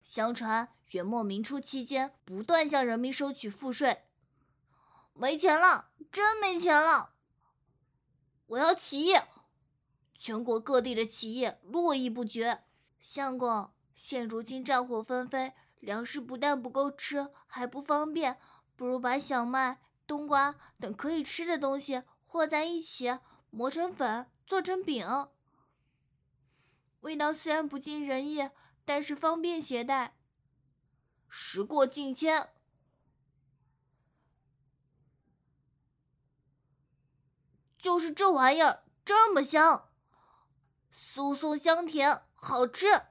相传元末明初期间不断向人民收取赋税。没钱了，真没钱了！我要起义！全国各地的企业络绎不绝。相公，现如今战火纷飞，粮食不但不够吃，还不方便，不如把小麦、冬瓜等可以吃的东西和在一起，磨成粉，做成饼。味道虽然不尽人意，但是方便携带。时过境迁，就是这玩意儿这么香，酥松香甜，好吃。